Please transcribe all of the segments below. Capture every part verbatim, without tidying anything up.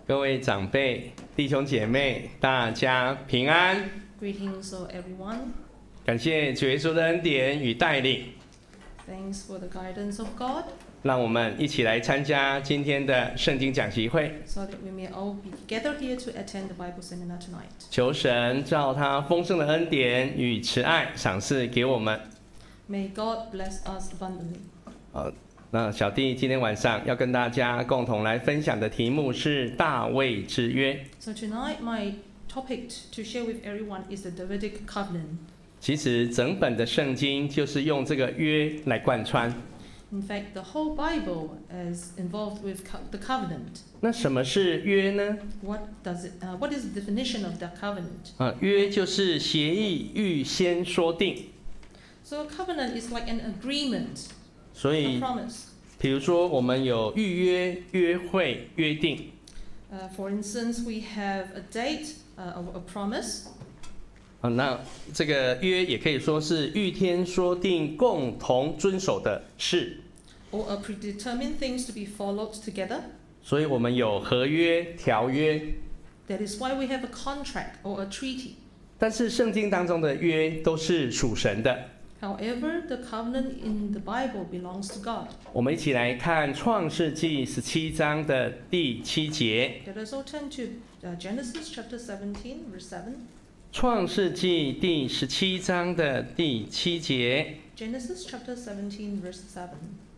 各位长辈、弟兄姐妹，大家平安。 Greetings, to everyone. 感谢主耶稣的恩典与带领， Thanks for the guidance of God, 让我们一起来参加今天的圣经讲习会。 so that we may all be gathered here to attend the Bible seminar tonight. 求神照他丰盛的恩典与慈爱赏赐给我们。 May God bless us abundantly. 呃，那小弟今天晚上要跟大家共同来分享的题目是大卫之约。 So tonight, my topic to share with everyone is the Davidic covenant. 其实整本的圣经就是用这个约来贯穿。 In fact, the whole Bible is involved with co- the covenant. 那什么是约呢？ What does it? Uh, what is the definition of the covenant? 啊，约就是协议预先说定。 So a covenant is like an agreement, 所 a 以， promise. 比如说我们有预约、约会、约定。 Uh, for instance, we have a date, uh, a, a promise. 啊，那这个约也可以说是预先说定、共同遵守的事。 or a predetermined things to be followed together. 所以我们有合约、条约。 That is why we have a contract or a treaty. 但是圣经当中的约都是属神的。 However, the covenant in the Bible belongs to God. 我们一起来看创世纪十七章的第七节。 Let us all turn to uh, Genesis chapter seventeen, verse seven. 创世纪第十七章的第七节。 Genesis chapter seventeen, verse seven.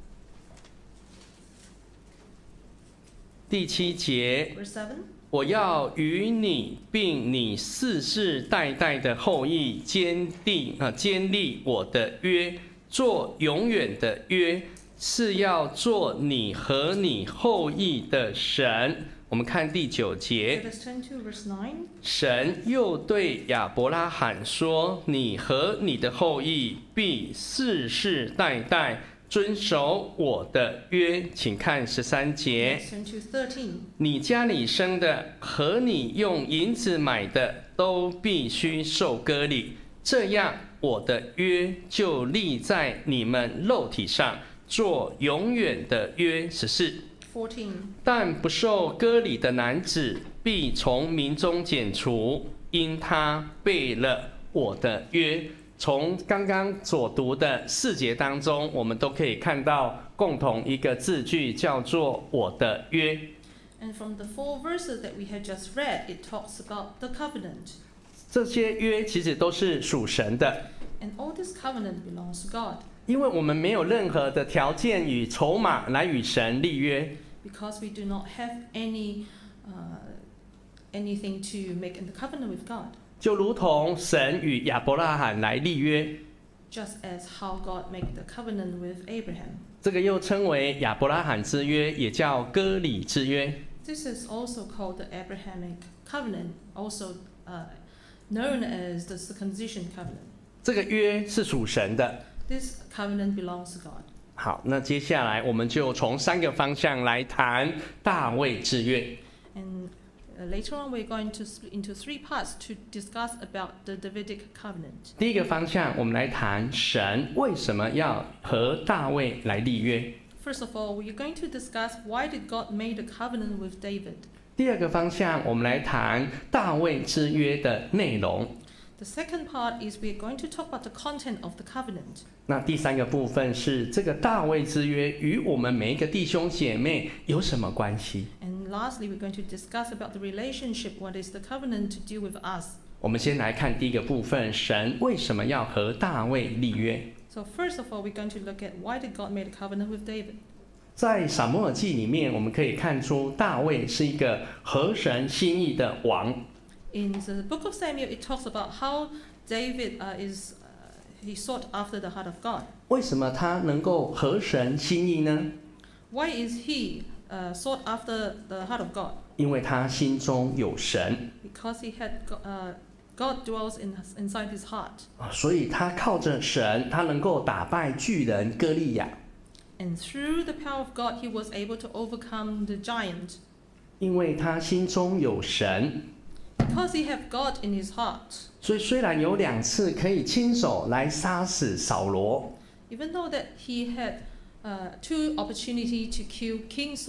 第七节， Verse seven. 我要与你并你世世代代的后裔坚定啊，坚立我的约，做永远的约，是要做你和你后裔的神。我们看第九节， Let us turn to verse nine. 神又对亚伯拉罕说：“你和你的后裔必世世代代遵守我的约。”请看十三节。 Let's turn to thirteen. 你家里生的和你用银子买的都必须受割礼，这样我的约就立在你们肉体上，做永远的约。十四， fourteen. 但不受割礼的男子必从民中剪除，因他背了我的约。从刚刚所读的四节当中，我们都可以看到共同一个字句，叫做我的约。 And from the four verses that we had just read, it talks about the covenant. 这些约其实都是属神的， And all this covenant belongs to God. 因为我们没有任何的条件与筹码来与神立约， Because we do not have any uh, anything to make in the covenant with God. 就如同神与亚伯拉罕来立约， Just as how God made the covenant with Abraham. 这个又称为亚伯拉罕之约，也叫割礼之约。 This is also called the Abrahamic covenant, also uh, known as the circumcision covenant. 这个约是属神的。 This covenant belongs to God. 好，那接下来我们就从三个方向来谈大卫之约。 And uh, later on, we're going to split into three parts to discuss about the Davidic covenant. 第一个方向，我们来谈神为什么要和大卫来立约。 First of all, we're going to discuss why did God make a covenant with David. 第二个方向，我们来谈大卫之约的内容。 The second part is we're going to talk about the content of the covenant. 那第三个部分是这个大卫之约与我们每一个弟兄姐妹有什么关系？ And lastly, we're going to discuss about the relationship, what is the covenant to do with us. 我们先来看第一个部分，神为什么要和大卫立约？ So first of all, we're going to look at why did God make a covenant with David. 在撒母耳记里面，我们可以看出大卫是一个合神心意的王。 In the book of Samuel, it talks about how David uh, is uh, he sought after the heart of God. 为什么他能够合神心意呢？ Why is he uh, sought after the heart of God? 因为他心中有神 Because he had go- uh, God dwells in inside his heart, 啊，所以他靠着神，他能够打败巨人歌利亚。 and through the power of God, he was able to overcome the giant. 因为他心中有神， Because he had God in his heart, 所以虽然有两次可以亲手来杀死扫罗， even though that he had uh, two opportunity to kill King Saul,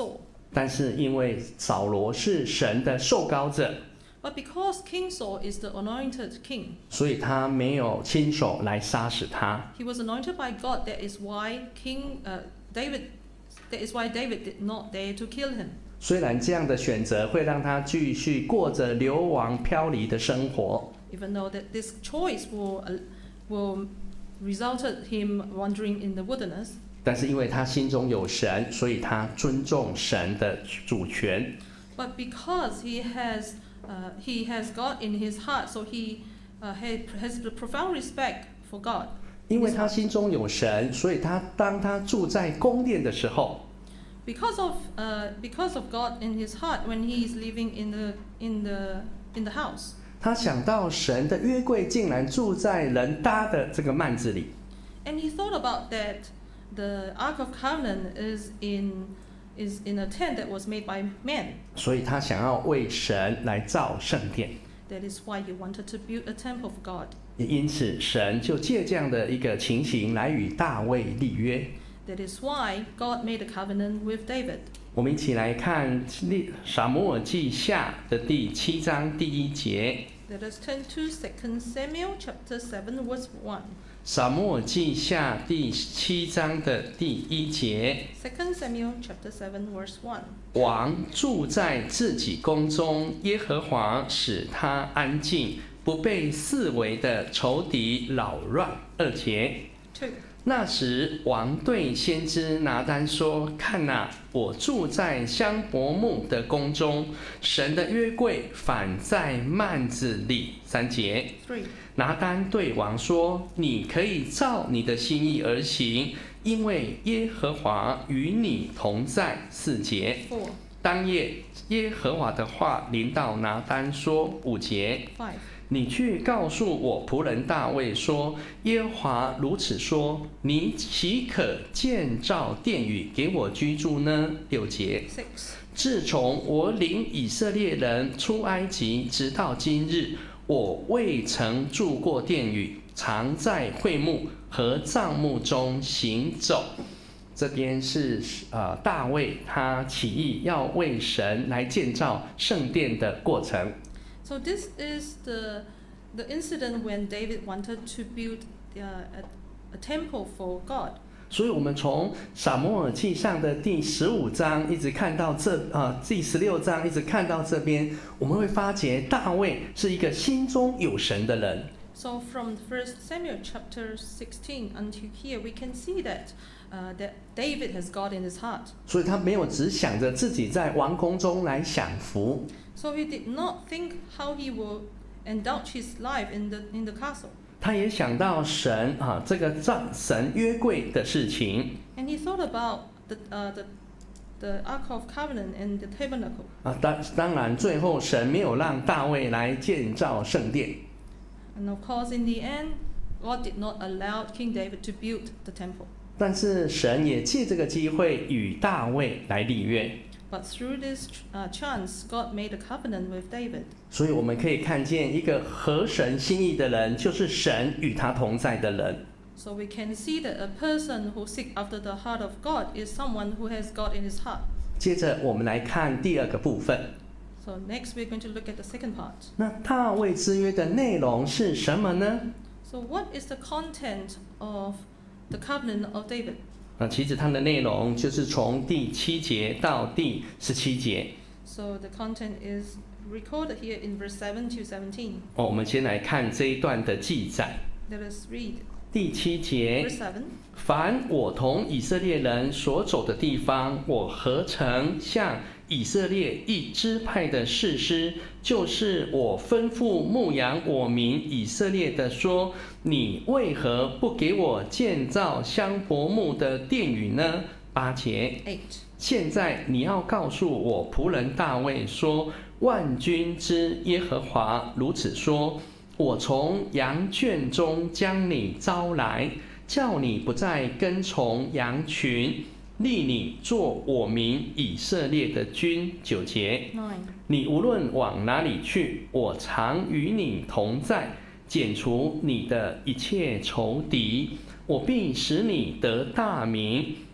但是因为扫罗是神的受膏者， But because King Saul is the anointed king, 所以他没有亲手来杀死他。 he was anointed by God. That is why King uh, David, that is why David did not dare to kill him. 虽然这样的选择会让他继续过着流亡飘离的生活， Even though that this choice will uh, will resulted him wandering in the wilderness, 但是因为他心中有神，所以他尊重神的主权。 but because he has uh, he has God in his heart, so he uh, had, has a profound respect for God. 因为他心中有神，所以他当他住在宫殿的时候， Because of uh, because of God in his heart, when he is living in the in the in the house, 他想到神的约柜竟然住在人搭的这个幔子里， and he thought about that the Ark of Covenant is in is in a tent that was made by man. 所以他想要为神来造圣殿。 That is why he wanted to build a temple of God. 也因此，神就借这样的一个情形来与大卫立约。 That is why God made a covenant with David. 我们一起来看《撒母耳记下》的第七章第一节。 Let us turn to Second Samuel chapter seven, verse one. 撒母耳记下第七章的第一节。 Second Samuel chapter seven, verse one. 王住在自己宫中，耶和华使他安静，不被四围的仇敌扰乱。二节。 Two. 那时，王对先知拿单说：“看哪，我住在香柏木的宫中，神的约柜反在幔子里。”三节。 Three. 拿单对王说：“你可以照你的心意而行，因为耶和华与你同在。”四节。 Four. 当夜，耶和华的话临到拿单说：“五节。 Five. 你去告诉我仆人大卫说，耶和华如此说：你岂可建造殿宇给我居住呢？”六节。 Six. 自从我领以色列人出埃及，直到今日，我未曾住过殿宇，常在会幕和帐幕中行走。这边是呃大卫他起意要为神来建造圣殿的过程。 So this is the the incident when David wanted to build uh, a, a temple for God. 所以，我们从撒母耳记上的第十五章一直看到这呃第十六章，一直看到这边，我们会发觉大卫是一个心中有神的人。 So from First Samuel chapter sixteen until here, we can see that uh, that David has God in his heart. 所以他没有只想着自己在王宫中来享福， So he did not think how he will indulge his life in the in the castle, 他也想到神啊这个造神约柜的事情 and he thought about the uh, the the Ark of Covenant and the tabernacle. 啊。当当然，最后神没有让大卫来建造圣殿。 And of course, in the end, God did not allow King David to build the temple. 但是神也借这个机会与大卫来立约， But through this uh, chance, God made a covenant with David. 所以我们可以看见一个合神心意的人，就是神与他同在的人。 So we can see that a person who seeks after the heart of God is someone who has God in his heart. 接着我们来看第二个部分。 So next, we're going to look at the second part. 那大卫之约的内容是什么呢？ So what is the content of the covenant of David? 啊，其实它的内容就是从第七节到第十七节。 So the content is recorded here in verse seven to seventeen. 哦，我们先来看这一段的记载。 Let us read 第七节， verse seven. 凡我同以色列人所走的地方，我何曾向以色列一支派的士师，就是我吩咐牧养我民以色列的说：你为何不给我建造香柏木的殿宇呢？八节。 Eight. 现在你要告诉我仆人大卫说：万军之耶和华如此说：我从羊圈中将你招来，叫你不再跟从羊群，立你做我民以色列的君。九节。 Nine. 你无论往哪里去，我常与你同在，剪除你的一切仇敌，我必使你得大名。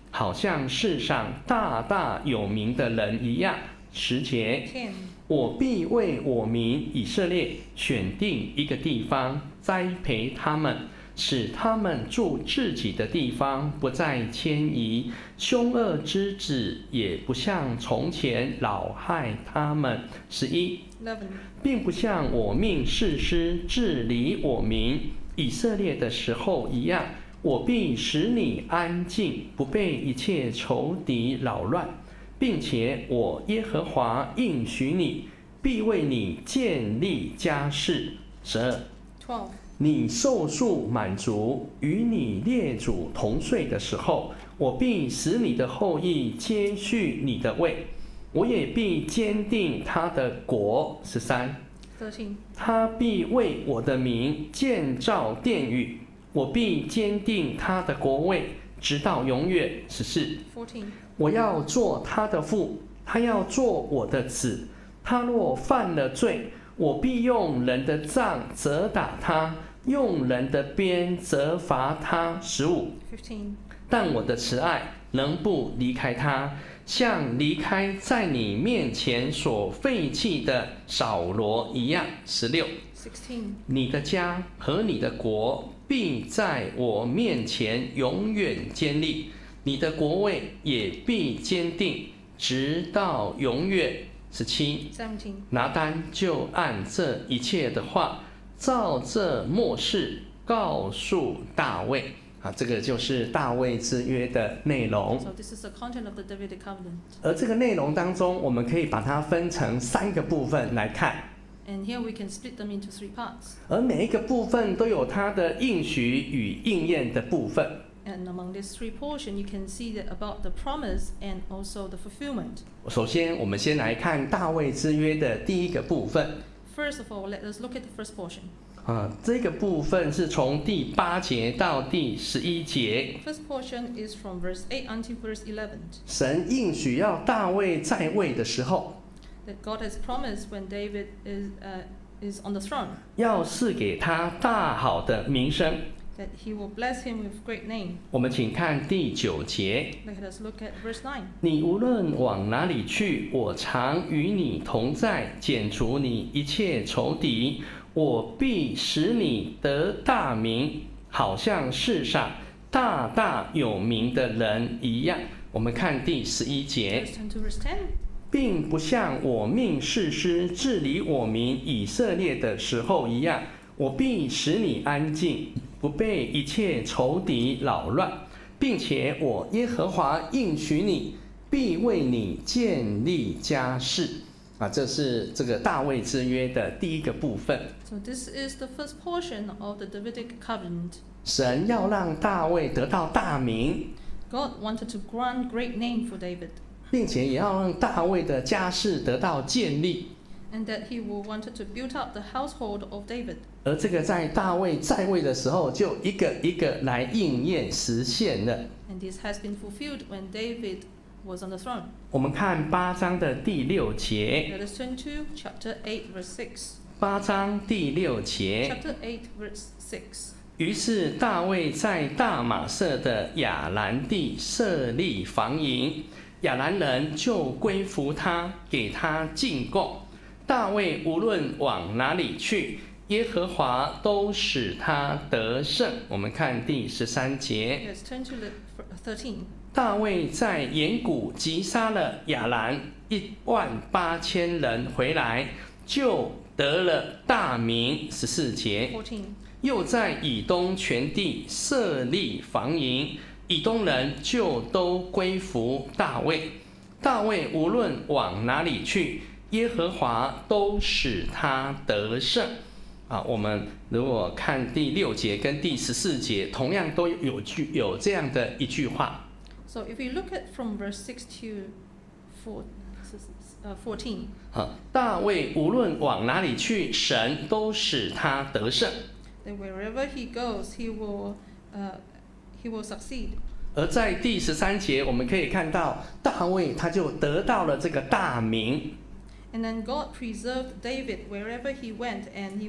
好像世上大大有名的人一样。十节， ten. 我必为我民以色列选定一个地方，栽培他们，使他们住自己的地方，不再迁移。凶恶之子也不像从前扰害他们。十一， eleven. 并不像我命士师治理我民以色列的时候一样，我必使你安静，不被一切仇敌扰乱，并且我耶和华应许你，必为你建立家室。十二， twelve. 你寿数满足，与你列祖同岁的时候，我必使你的后裔接续你的位，我也必坚定他的国。十三， thirteen. 他必为我的名建造殿宇，我必坚定他的国位，直到永远。十四， fourteen. 我要做他的父，他要做我的子。他若犯了罪，我必用人的杖责打他，用人的鞭责罚他。十五， fifteen. 但我的慈爱仍不离开他，像离开在你面前所废弃的扫罗一样。十六， sixteen. 你的家和你的国必在我面前永远坚立，你的国位也必坚定，直到永远。十七， seventeen. 拿单就按这一切的话，照这末世告诉大卫。啊，这个就是大卫之约的内容。 So this is the content of the Davidic covenant. 而这个内容当中，我们可以把它分成三个部分来看。 And here we can split them into three parts. 而每一个部分都有它的应许与应验的部分。 And among these three portions, you can see that about the promise and also the fulfillment. 首先，我们先来看大卫之约的第一个部分。 First of all, let us look at the first portion. 啊，这个部分是从第八节到第十一节。 First portion is from verse eight until verse eleven. 神应许要大卫在位的时候， That God has promised when David is uh, is on the throne, 要赐给他大好的名声。 that He will bless him with great name. 我们请看第九节。 Let us look at verse nine. 你无论往哪里去，我常与你同在，剪除你一切仇敌。我必使你得大名，好像世上大大有名的人一样。我们看第十一节， Let's turn to verse ten. 并不像我命士师治理我民以色列的时候一样，我必使你安静，不被一切仇敌扰乱，并且我耶和华应许你，必为你建立家室。啊，这是这个大卫之约的第一个部分。 So this is the first portion of the Davidic covenant. 神要让大卫得到大名， God wanted to grant great name for David, 并且也要让大卫的家室得到建立。 and that He will wanted to build up the household of David. 而这个在大卫在位的时候，就一个一个来应验实现了。 And this has been fulfilled when David was on the throne. 我们看八章的第六节， Let us turn to chapter eight, verse six. 八章第六节。 Chapter eight, verse six. 于是大卫在大马色的亚兰地设立防营，亚兰人就归服他，给他进贡。大卫无论往哪里去，耶和华都使他得胜。我们看第十三节。 Let's turn to the thirteen. 大卫在岩谷击杀了亚兰一万八千人回来，就得了大名。十四节， fourteen. 又在以东全地设立防营，以东人就都归服大卫。大卫无论往哪里去，耶和华都使他得胜。啊，我们如果看第六节跟第十四节，同样都有句有这样的一句话。 So if we look at from verse six to four, uh, fourteen, 啊，大卫无论往哪里去，神都使他得胜。 that wherever he goes, he will, uh, he will succeed. 而在第十三节，我们可以看到大卫他就得到了这个大名。 And then God preserved David wherever he went, and he will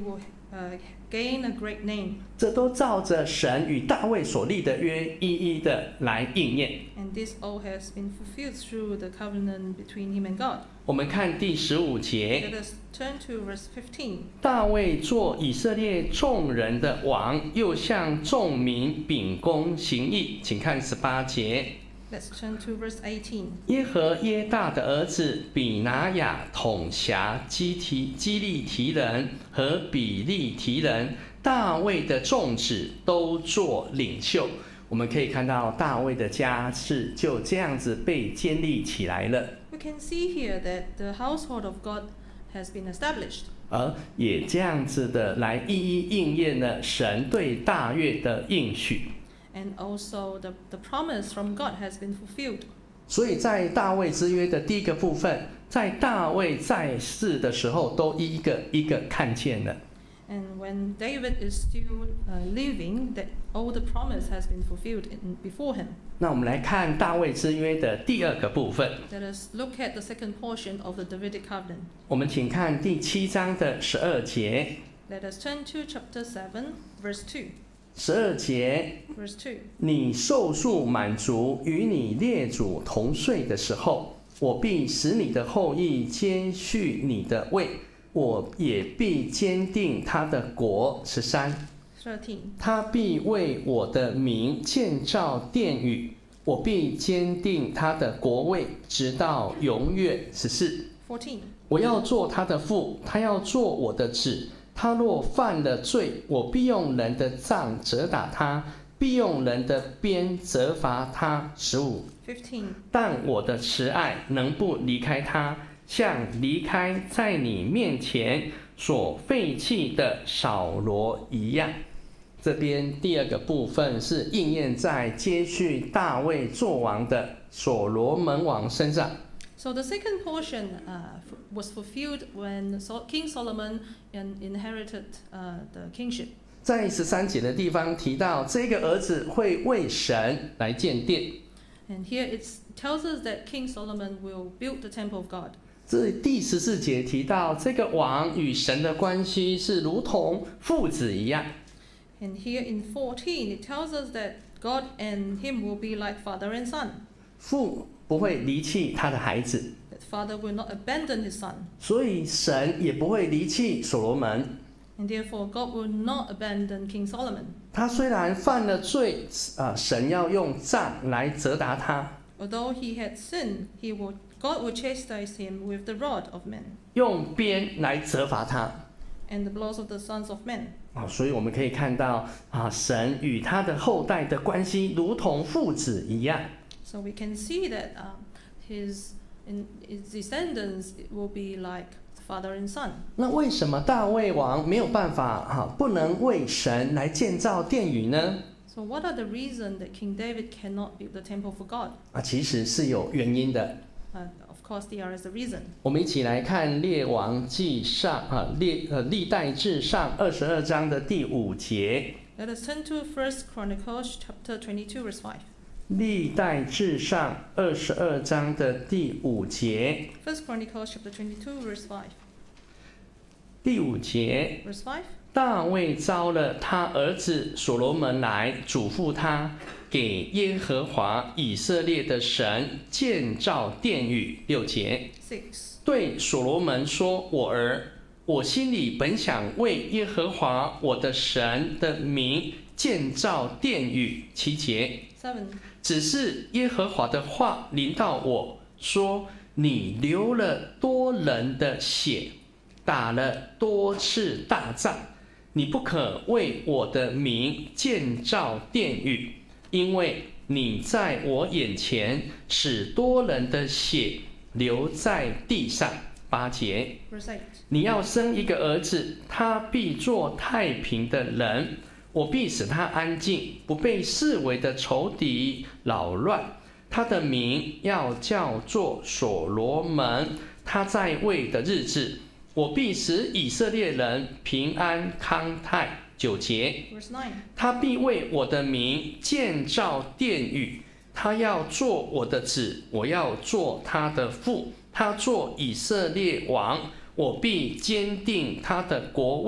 uh, gain a great name. 这都照着神与大卫所立的约一一的来应验。 And this all has been fulfilled through the covenant between him and God. 我们看第十五节， Let us turn to verse fifteen. 大卫做以色列众人的王，又向众民秉公行义。请看十八节。 Let's turn to verse eighteen. 耶和耶大的儿子比拿雅统辖基提基利提人和比利提人，大卫的众子都做领袖。我们可以看到大卫的家世就这样子被建立起来了， We can see here that the household of God has been established. 而也这样子的来一一应验了神对大卫的应许。 And also the, the promise from God has been fulfilled. 所以在大卫之约的第一个部分，在大卫在世的时候，都一个一个看见了。 And when David is still uh, living, that all the promise has been fulfilled in, before him. 那我们来看大卫之约的第二个部分。 Let us look at the second portion of the Davidic covenant. 我们请看第七章的十二节。 Let us turn to chapter seven, verse two. 十二节， Verse two. 你寿数满足，与你列祖同岁的时候，我必使你的后裔接续你的位，我也必坚定他的国。十三， thirteen. 他必为我的名建造殿宇，我必坚定他的国位，直到永远。十四， fourteen. 我要做他的父，他要做我的子。他若犯了罪，我必用人的杖责打他，必用人的鞭责罚他。十五， fifteen. 但我的慈爱能不离开他，像离开在你面前所废弃的扫罗一样。这边第二个部分是应验在接续大卫做王的所罗门王身上。 So the second portion uh, f- was fulfilled when Sol- King Solomon in- inherited uh, the kingship. 在十三节的地方提到，这个儿子会为神来建殿。 And here it tells us that King Solomon will build the temple of God. 这第十四节提到，这个王与神的关系是如同父子一样。 And here in fourteen, it tells us that God and him will be like father and son. 父不会离弃他的孩子， That father will not abandon his son. 所以神也不会离弃所罗门。 And therefore, God will not abandon King Solomon. 他虽然犯了罪，啊、呃，神要用杖来责打他， Although he had sinned, he will, God will chastise him with the rod of men 用鞭来责罚他。 and the blows of the sons of men. 啊，所以我们可以看到啊，神与他的后代的关系如同父子一样。 So we can see that um, his, in, his descendants will be like father and son. 那为什么大卫王没有办法哈、啊，不能为神来建造殿宇呢？ So what are the reasons that King David cannot build the temple for God? 啊，其实是有原因的。 Uh, of course, there is a reason. 我们一起来看列王记上啊，列呃历代志上二十二章的第五节。 Let us turn to First Chronicles chapter twenty-two, verse five. 历代志上二十二章的第五节， First Chronicles chapter twenty-two, verse five. 第五节， Verse five. 大卫招了他儿子所罗门来，嘱咐他给耶和华以色列的神建造殿宇。六节， Six. 对所罗门说：“我儿，我心里本想为耶和华我的神的名建造殿宇。”七节， Seven. 只是耶和华的话临到我说：“你流了多人的血，打了多次大仗，你不可为我的名建造殿宇，因为你在我眼前使多人的血流在地上。”八节， Verse eight. 你要生一个儿子，他必做太平的人，我必使他安静，不被四围的仇敌扰乱。他的名要叫做所罗门。他在位的日子，我必使以色列人平安康泰。九节， Verse nine. 他必为我的名建造殿宇，他要做我的子，我要做他的父。他做以色列王，我必坚定他的国位，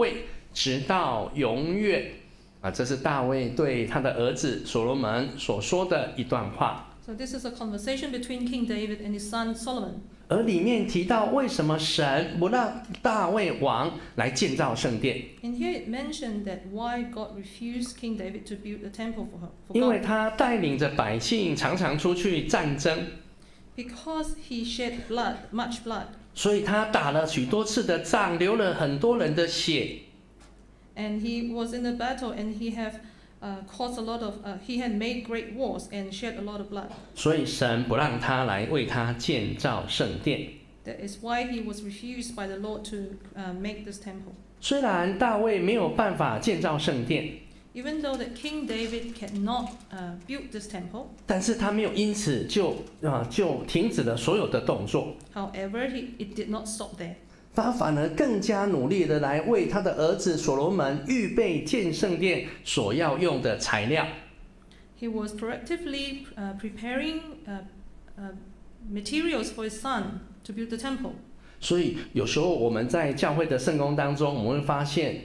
直到永远。啊，这是大卫对他的儿子所罗门所说的一段话。 So this is a conversation between King David and his son Solomon. 而里面提到为什么神不让大卫王来建造圣殿？ And here it mentioned that why God refused King David to build a temple for her, for 因为 God. 他带领着百姓常常出去战争， Because he shed blood, much blood. 所以他打了许多次的仗，流了很多人的血。 And he was in the battle and he have uh, caused a lot of, uh, he had made great wars and shed a lot of blood. 所以神不让他来为他建造圣殿。 That is why he was refused by the Lord to uh, make this temple. 虽然大卫没有办法建造圣殿， Even though that King David cannot uh, build this temple, 但是他没有因此就啊、就停止了所有的动作， however, he, it did not stop there. 他反而更加努力的来为他的儿子所罗门预备建圣殿所要用的材料。 He was proactively uh, preparing uh, uh, materials for his son to build the temple. 所以有时候我们在教会的圣工当中，我们会发现，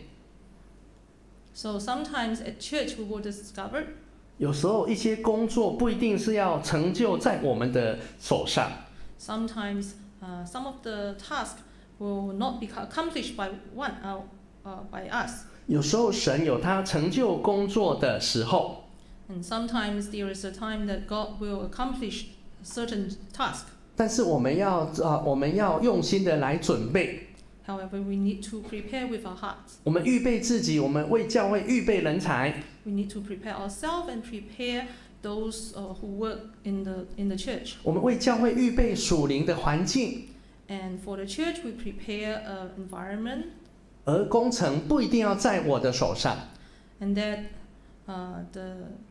So sometimes at church we will discover 有时候一些工作不一定是要成就在我们的手上， sometimes uh, some of the tasks will not be accomplished by one uh, uh, by us. 有时候神有他成就工作的时候， And sometimes there is a time that God will accomplish a certain task. 但是我们要啊、我们要用心的来准备， However, we need to prepare with our hearts. 我们预备自己，我们为教会预备人才， We need to prepare ourselves and prepare those uh, who work in the in the church. 我们为教会预备属灵的环境， And for the church, we prepare an environment, 而工程不一定要在我的手上。 and that uh, the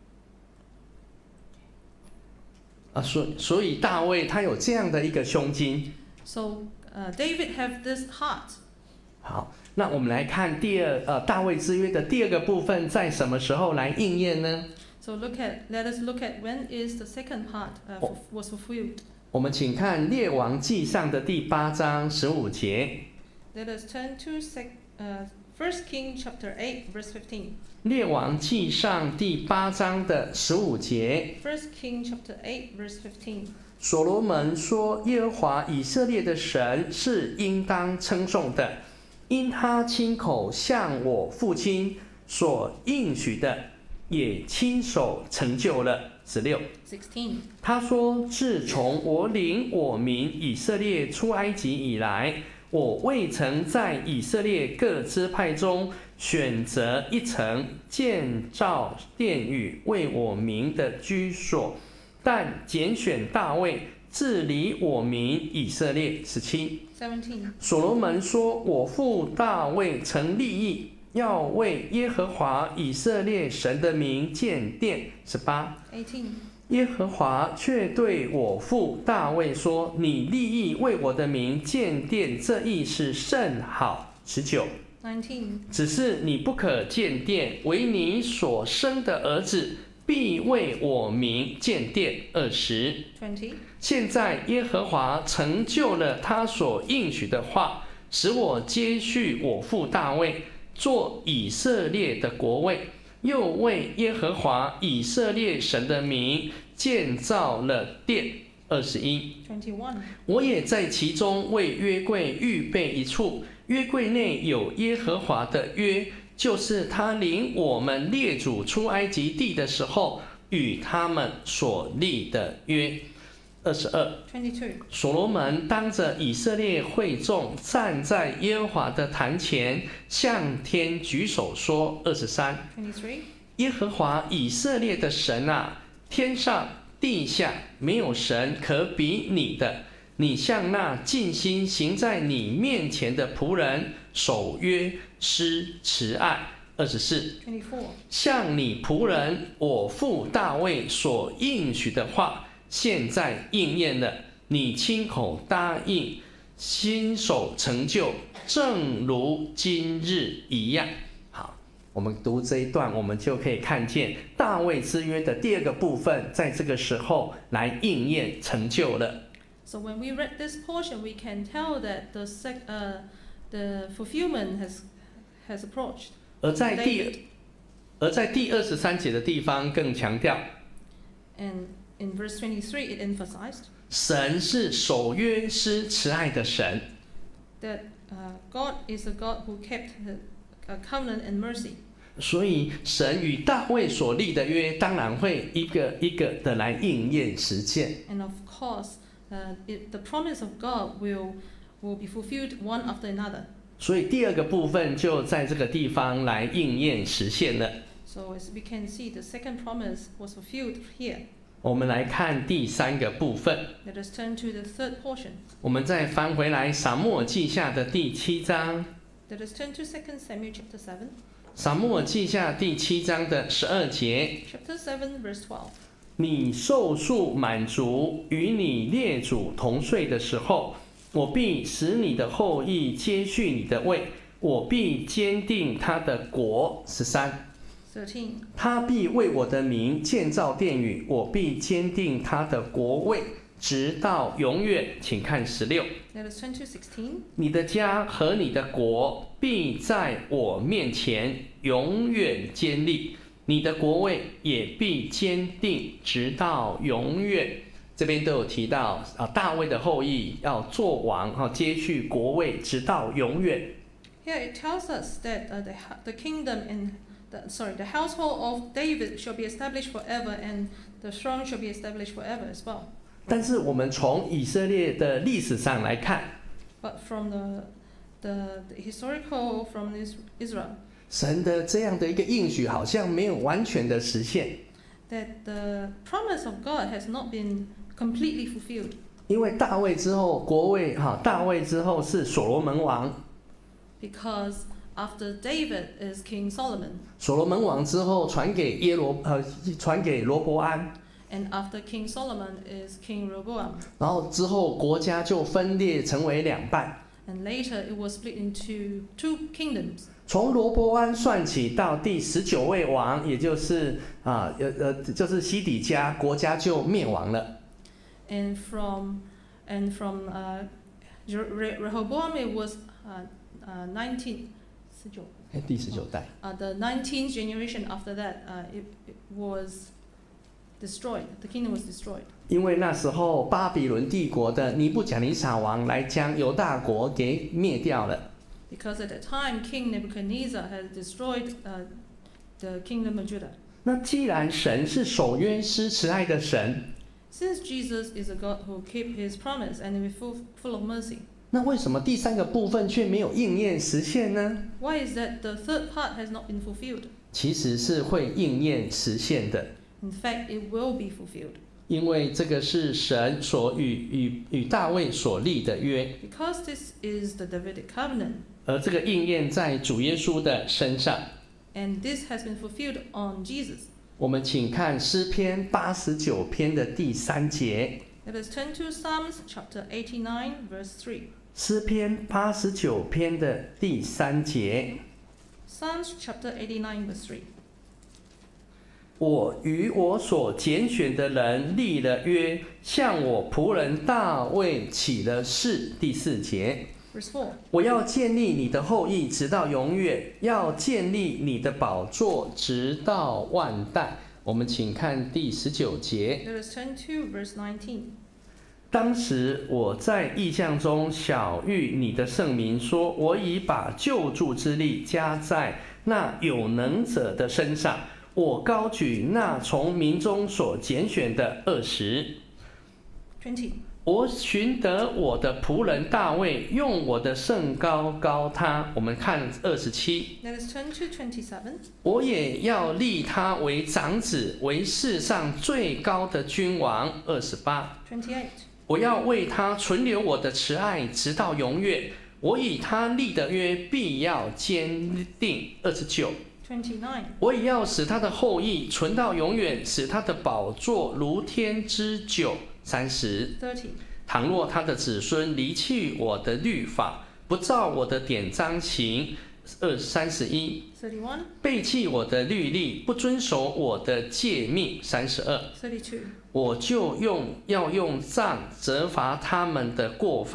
啊，所所以大卫他有这样的一个胸襟。 so uh, David have this heart. 好，那我们来看第二呃大卫之约的第二个部分，在什么时候来应验呢？ So look at let us look at when is the second part uh, Oh. was fulfilled. 我们请看列王记上的第八章十五节。 Let us turn to sec, uh, First King chapter eight, verse fifteen. 列王记上第八章的十五节， First King chapter eight, verse fifteen. 所罗门说：“耶和华以色列的神是应当称颂的，因他亲口向我父亲所应许的，也亲手成就了。”十六， sixteen. 他说：“自从我领我民以色列出埃及以来，我未曾在以色列各支派中选择一城建造殿宇为我民的居所，但拣选大卫治理我民以色列。”十七， seventeen. 所罗门说：“我父大卫曾立意要为耶和华以色列神的名建殿。”十八， eighteen. 耶和华却对我父大卫说：“你立意为我的名建殿，这意是甚好。”十九， nineteen. 只是你不可建殿，为你所生的儿子必为我名建殿。二十， twenty. 现在耶和华成就了他所应许的话，使我接续我父大卫做以色列的国位，又为耶和华以色列神的名建造了殿。二十一， twenty-one. 我也在其中为约柜预备一处，约柜内有耶和华的约，就是他领我们列祖出埃及地的时候与他们所立的约。二十二， twenty-two. 所罗门当着以色列会众站在耶和华的坛前，向天举手说。二十三， twenty-three. 耶和华以色列的神啊，天上地下没有神可比你的，你向那尽心行在你面前的仆人守约施慈爱。二十四， twenty-four. 向你仆人我父大卫所应许的话，现在应验了，你亲口答应，亲手成就，正如今日一样。好，我们读这一段，我们就可以看见大卫之约的第二个部分，在这个时候来应验成就了。 So when we read this portion, we can tell that the sec, uh, the fulfillment has has approached. 而在 David. 第而在第二十三节的地方更强调， And in verse twenty-three, it emphasized 神是守约施慈爱的神。 that uh, God is a God who kept the, a covenant and mercy. 所以神与大卫所立的约，当然会一个一个的来应验实现。 And of course, uh, it, the promise of God will, will be fulfilled one after another. 所以第二个部分就在这个地方来应验实现了。 So as we can see, the second promise was fulfilled here. 我们来看第三个部分， Let us turn to the third portion. 我们再翻回来撒母耳记下的第七章。 Let us turn to Second Samuel chapter seven. 撒母耳记下第七章的十二节， Chapter seven, verse twelve. 你寿数满足，与你列祖同岁的时候，我必使你的后裔接续你的位，我必坚定他的国。十三。 thirteen. 他必为我的名建造殿宇，我必坚定他的国位，直到永远。请看十六。 Let us turn to sixteen. 你的家和你的国必在我面前永远坚立，你的国位也必坚定，直到永远。这边都有提到啊，大卫的后裔要做王，啊，接续国位，直到永远。 Here it tells us that uh, the, the kingdom and the, sorry, the household of David shall be established forever, and the throne shall be established forever as well. 但是我们从以色列的历史上来看， But from the the, the historical from Is- Israel, 神的这样的一个应许好像没有完全的实现， that the promise of God has not been completely fulfilled. 因为大卫之后国位哈，大卫之后是所罗门王， Because after David is King Solomon, 所罗门王之后传给耶罗呃传给罗伯安， and after King Solomon is King Rehoboam, 然后之后国家就分裂成为两半。 and later it was split into two kingdoms. 从罗伯安算起到第十九位王，也就是啊呃呃就是西底家，国家就灭亡了。 And from and from uh, Re- Rehoboam, it was uh, uh, nineteen. 哎，第十九代。 Uh, the nineteenth generation after that, uh, it, it was destroyed. The kingdom was destroyed. 因为那时候巴比伦帝国的尼布甲尼撒王来将犹大国给灭掉了。 Because at that time, King Nebuchadnezzar had destroyed uh, the kingdom of Judah. 那既然神是守约施慈爱的神， Since Jesus is a God who keeps His promise and is full, full of mercy, 那为什么第三个部分却没有应验实现呢？ why is that the third part has not been fulfilled? 其实是会应验实现的， In fact, it will be fulfilled. 因为这个是神所与与与大卫所立的约， Because this is the Davidic covenant, 而这个应验在主耶稣的身上。 and this has been fulfilled on Jesus. 我们请看诗篇八十九篇的第三节。 Let us turn to Psalms chapter eighty-nine, verse three. 诗篇八十九篇的第三节。 Psalms chapter eighty-nine, verse three. 我与我所拣选的人立了约，向我仆人大卫起了誓。第四节， Verse four. 我要建立你的后裔直到永远，要建立你的宝座直到万代。我们请看第十九节。 Let us turn to verse nineteen. 当时我在异象中晓谕你的圣名说，我已把救助之力加在那有能者的身上。我高举那从民中所拣选的二十。 twenty. 我寻得我的仆人大卫，用我的圣膏膏他。我们看二十七。 Let us turn to twenty-seven. 我也要立他为长子，为世上最高的君王。二十八。 twenty-eight. 我要为他存留我的慈爱，直到永远。我以他立的约必要坚定。二十九。 twenty-nine. 我也要使他的后裔存到永远，使他的宝座如天之久。三十。 thirty. 倘若他的子孙离弃我的律法，不照我的典章行。二三十一。 thirty-one. 背弃我的律例，不遵守我的诫命。三十二。 thirty-two. 我就用要用杖责罚他们的过犯，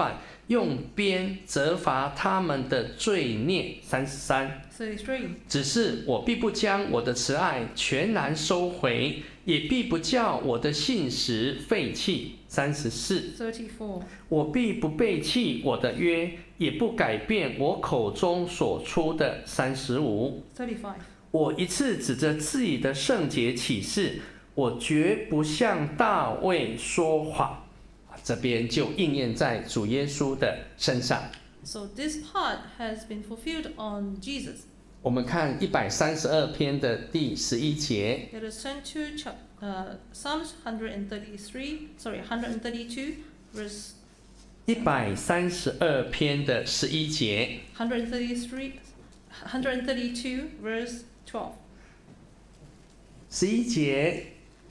用鞭责罚他们的罪孽。三十三。 thirty-three. 只是我必不将我的慈爱全然收回，也必不叫我的信实废弃。三十四。 thirty-four. 我必不背弃我的约，也不改变我口中所出的。三十五。 thirty-five. 我一次指着自己的圣洁起誓，我绝不向大卫说谎。这边就应验在主耶稣的身上。 So this part has been fulfilled on Jesus. 我们看一百三十二篇的第十一节。 Let us turn to chap, uh, Psalms one thirty-three, sorry, one thirty-two, verse. 一百三十二篇的十一节。 one thirty-three, one thirty-two, verse twelve. 十一节。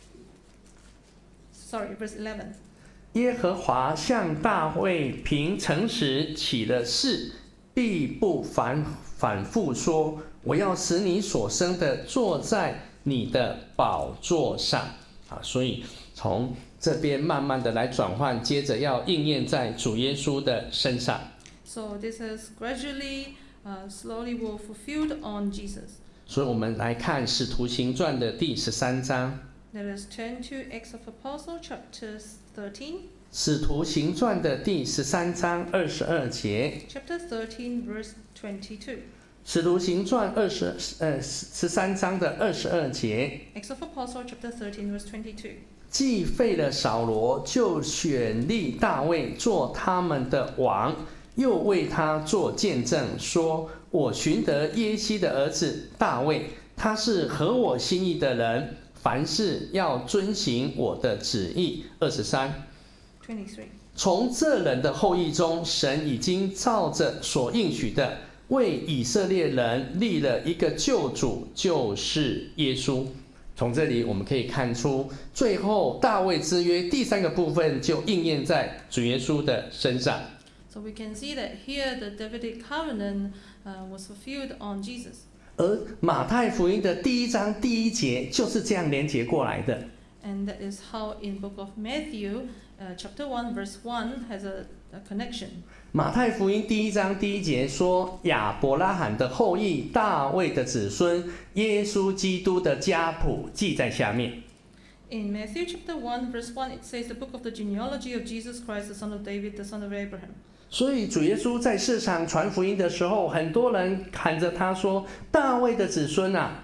Sorry, verse eleven. 耶和华向大卫凭诚实起了誓，必不反反复说：我要使你所生的坐在你的宝座上。啊，所以从这边慢慢的来转换，接着要应验在主耶稣的身上。 So this has gradually, uh, slowly will fulfilled on Jesus. 所以我们来看使徒行传的第十三章。 Let us turn to Acts of Apostles, chapter thirteen. 使徒行传的第十三章二十二节。 Chapter thirteen, verse twenty-two. 使徒行传二十呃十三章的二十二节。 Acts of Apostles, chapter thirteen, verse twenty-two. 既废了扫罗，就选立大卫做他们的王，又为他做见证，说：我寻得耶西的儿子大卫，他是合我心意的人，凡事要遵行我的旨意。二十三。 twenty-three. 从这人的后裔中，神已经照着所应许的，为以色列人立了一个救主，就是耶稣。从这里我们可以看出，最后大卫之约第三个部分就应验在主耶稣的身上。 So we can see that here the Davidic covenant uh, was fulfilled on Jesus. 而马太福音的第一章第一节就是这样连结过来的。 And that is how in book of Matthew, uh, chapter one, verse one has a, a connection. 马太福音第一章第一节说，亚伯拉罕的后裔，大卫的子孙，耶稣基督的家谱记在下面。 In Matthew chapter one, verse one, it says the book of the genealogy of Jesus Christ, the son of David, the son of Abraham. 所以主耶稣在世上传福音的时候，很多人喊着他说：“大卫的子孙啊！”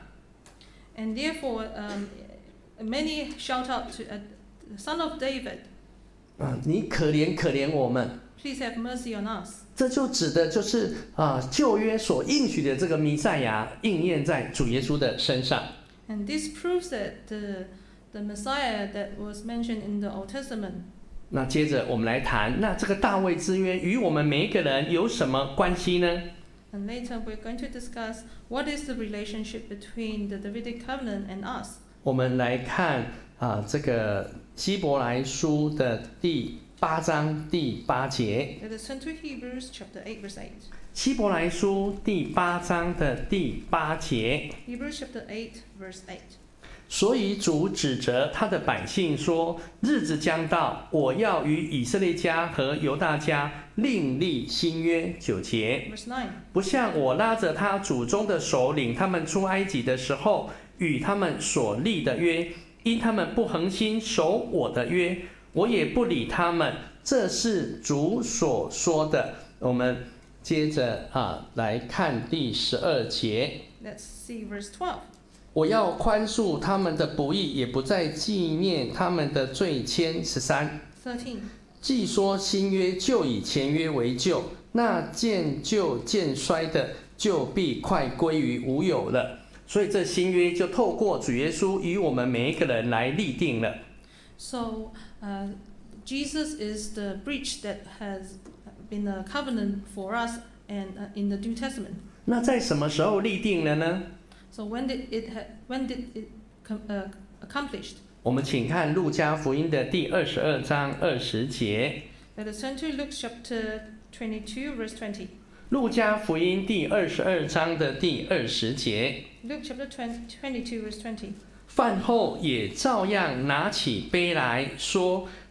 And therefore, um, many shout out to uh, son of David. 啊，你可怜可怜我们。 Please have mercy on us. 这就指的就是啊，旧约所应许的这个弥赛亚应验在主耶稣的身上。 And this proves that the the Messiah that was mentioned in the Old Testament. 那接着我们来谈，那这个大卫之约与我们每一个人有什么关系呢？ And later we're going to discuss what is the relationship between the Davidic covenant and us. 我们来看啊，这个希伯来书的第八章第八节。 Let us turn to Hebrews chapter eight, verse eight. 希伯来书第八章的第八节。 Hebrews chapter eight, verse eight. 所以主指责他的百姓说：日子将到，我要与以色列家和犹大家另立新约。九节， Verse nine. 不像我拉着他祖宗的手领他们出埃及的时候，与他们所立的约，因他们不恒心守我的约，我也不理他们。这是主所说的。我们接着啊来看第十二节。 Let's see verse twelve. 我要宽恕他们的不义，也不再纪念他们的罪愆。十三。 thirteen. 既说新约就以前约为旧，那渐旧渐衰的，就必快归于无有了。所以这新约就透过主耶稣与我们每一个人来立定了。 So, uh, Jesus is the breach that has been a covenant for us and uh, in the New Testament. 那在什么时候立定了呢？ So when did it ha- when did it com- uh, accomplished? 我们请看路加福音的第二十二章二十节。 Let us turn to Luke chapter twenty-two, verse twenty. 路加福音第二十二章的第二十节。 Luke chapter twenty, twenty-two, verse twenty. 饭后也照样拿起杯来说：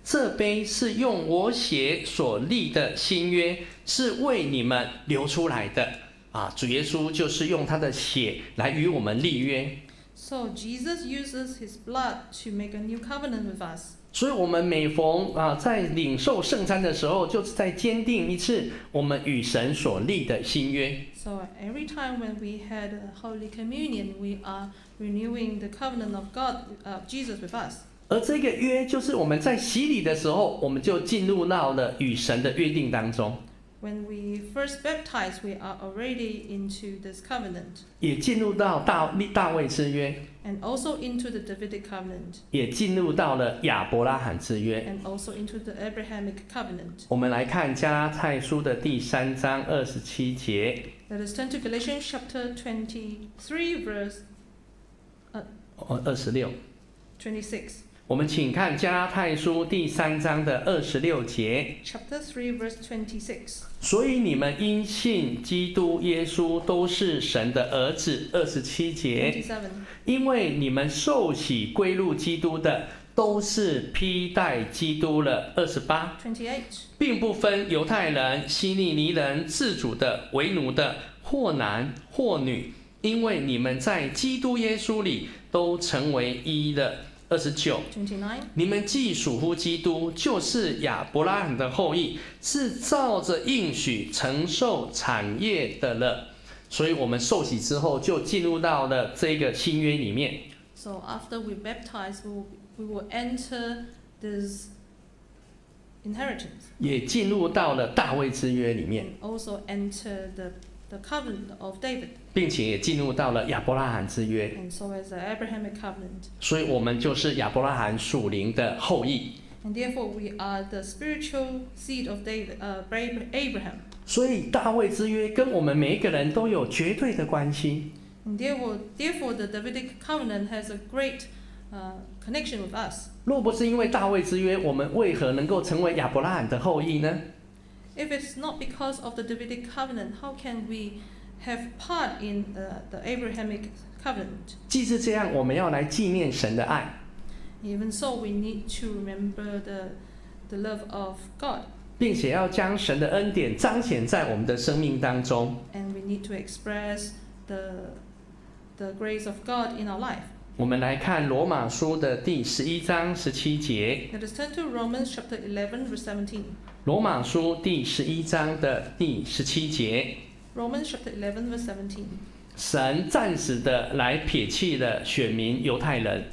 这杯是用我血所立的新约，是为你们流出来的。啊，主耶稣就是用他的血来与我们立约。 So Jesus uses his blood to make a new covenant with us. 所以，我们每逢啊在领受圣餐的时候，就是在坚定一次我们与神所立的新约。 So every time when we had Holy Communion, we are renewing the covenant of God, uh, Jesus with us. 而这个约就是我们在洗礼的时候，我们就进入到了与神的约定当中。 When we first baptize, we are already into this covenant. 也进入到大大卫之约。 And also into the Davidic covenant. 也进入到了亚伯拉罕之约。 And also into the Abrahamic covenant. 我们来看加拉太书的第三章二十七节。 Let us turn to Galatians chapter twenty-three, verse 哦，二十六。 twenty-six. 我们请看加拉太书第三章的二十六节。 Chapter three, verse twenty-six. 所以你们因信基督耶稣都是神的儿子。二十七节。 twenty-seven. 因为你们受洗归入基督的，都是披戴基督了。二十八。 twenty-eight. 并不分犹太人、希利尼人、自主的、为奴的，或男或女，因为你们在基督耶稣里都成为一了。二十九。 twenty-nine. 你们既属乎基督，就是亚伯拉罕的后裔，是照着应许承受产业的了。所以我们受洗之后，就进入到了这个新约里面。 So after we baptize, we will, we will enter this inheritance. 也进入到了大卫之约里面。 And also enter the the covenant of David. 并且也进入到了亚伯拉罕之约。 And so as the Abrahamic covenant. 所以我们就是亚伯拉罕属灵的后裔。 And therefore we are the spiritual seed of David, uh, Abraham. 所以大卫之约跟我们每一个人都有绝对的关系。 And therefore, therefore the Davidic covenant has a great uh, connection with us. 若不是因为大卫之约，我们为何能够成为亚伯拉罕的后裔呢？ If it's not because of the Davidic covenant, how can we have part in uh, the Abrahamic covenant? 既是这样，我们要来纪念神的爱。 Even so, we need to remember the the love of God. 并且要将神的恩典彰显在我们的生命当中。 And we need to express the the grace of God in our life. 我们来看罗马书的第十一章十七节。 Let us turn to Romans chapter eleven, verse seventeen. 罗马书第十一章的第十七节。 Romans chapter eleven, verse seventeen. 神暂时的来撇弃了选民犹太人。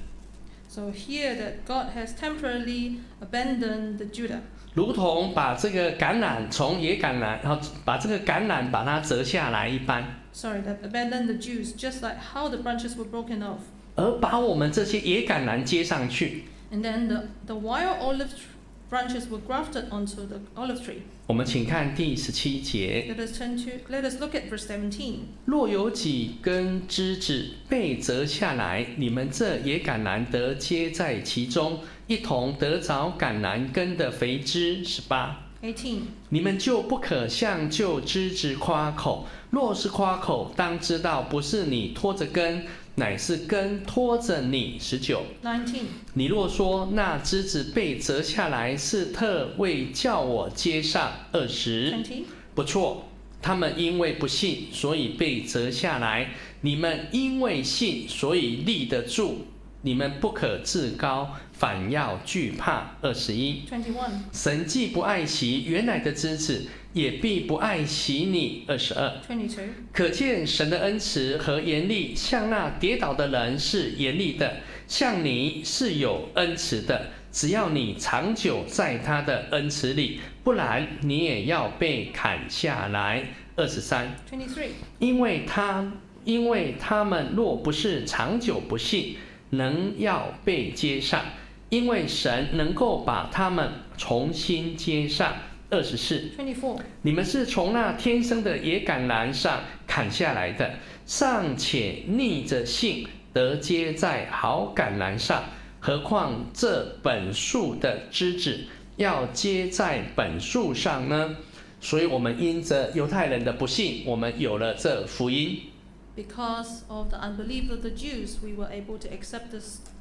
So here that God has temporarily abandoned the Judah. 如同把这个橄榄从野橄榄，然后把这个橄榄把它折下来一般。 Sorry, that abandoned the Jews, just like how the branches were broken off. 而把我们这些野橄榄接上去。 And then the, the wild olive branches were grafted onto the olive tree. 我们请看第十七节。 Let us turn to, let us look at verse seventeen. 若有几根枝子被折下来，你们这野橄榄得接在其中，一同得着橄榄根的肥枝。十八。 eighteen. 你们就不可向旧枝子夸口，若是夸口，当知道不是你拖着根，乃是根拖着你。十九。 nineteen. 你若说那枝子被折下来是特为叫我接上。二十。 twenty. 不错，他们因为不信，所以被折下来；你们因为信，所以立得住。你们不可自高，反要惧怕。二十一。 twenty-one. 神既不爱惜原来的枝子，也必不爱惜你。二十二。 twenty-two. 可见神的恩慈和严厉，向那跌倒的人是严厉的，向你是有恩慈的。只要你长久在他的恩慈里，不然你也要被砍下来。二十三。 twenty-three. 因为他因为他们若不是长久不信，能要被接上，因为神能够把他们重新接上。二十四。 twenty-four. 你们是从那天生的野橄榄上砍下来的，尚且逆着性得接在好橄榄上，何况这本树的枝子要接在本树上呢？所以我们因着犹太人的不信，我们有了这福音。 Because of the unbelief of the Jews, we were able to accept this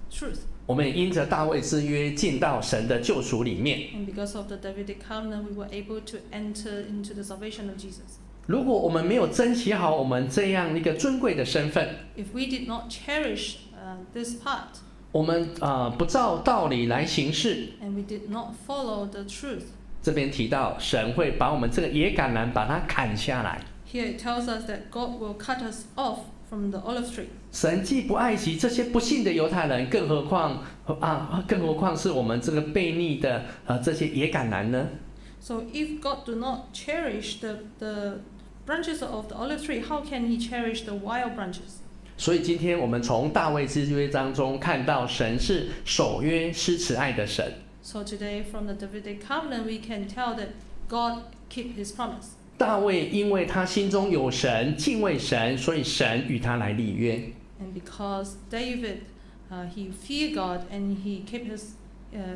truth. 我们也因着大卫之约进到神的救赎里面。 And because of the Davidic covenant, we were able to enter into the salvation of Jesus. 如果我们没有珍惜好我们这样一个尊贵的身份， If we did not cherish uh, this part, 我们啊、呃不照道理来行事， and we did not follow the truth, 这边提到神会把我们这个野橄榄把它砍下来。 here it tells us that God will cut us off from the olive tree. 神既不爱惜这些不信的犹太人，更何况啊，更何况是我们这个悖逆的呃这些野橄榄呢？ So if God do not cherish the, the branches of the olive tree, how can he cherish the wild branches? 所以今天我们从大卫之约当中看到，神是守约施慈爱的神。 So today from the Davidic covenant, we can tell that God keep his promise. 大卫因为他心中有神，敬畏神，所以神与他来立约。 And because David, uh, he feared God and he kept his, uh,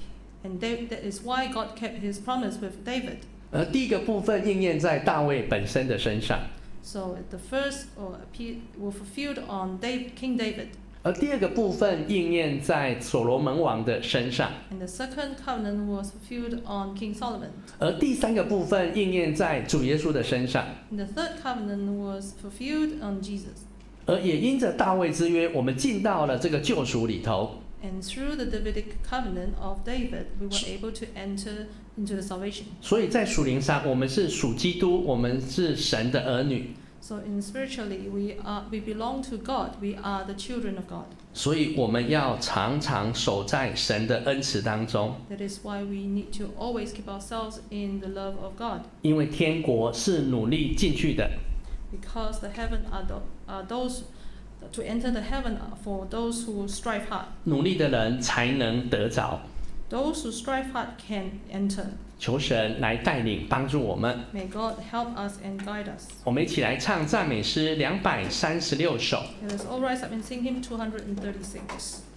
and David, that is why God kept his promise with David. 而第一个部分应验在大卫本身的身上， So the first or appeared, were fulfilled on David, King David, 而第二个部分应验在所罗门王的身上， and the second covenant was fulfilled on King Solomon. 而第三个部分应验在主耶稣的身上。 And the third covenant was fulfilled on Jesus. 而也因着大卫之约，我们进到了这个救赎里头。 And through the Davidic covenant of David, we were able to enter into the salvation. 所以在属灵上，我们是属基督，我们是神的儿女。 So in spiritually, we are we belong to God. We are the children of God. 所以我们要常常守在神的恩慈当中， That is why we need to always keep ourselves in the love of God. 因为天国是努力进去的。 Because the heaven are, the, are those to enter the heaven are for those who strive hard. 努力的人才能得着。 Those who strive hard can enter. 求神来带领帮助我们。 May God help us and guide us. 我们一起来唱赞美诗两百三十六首。 Let us all rise up and sing hymn two hundred thirty-six.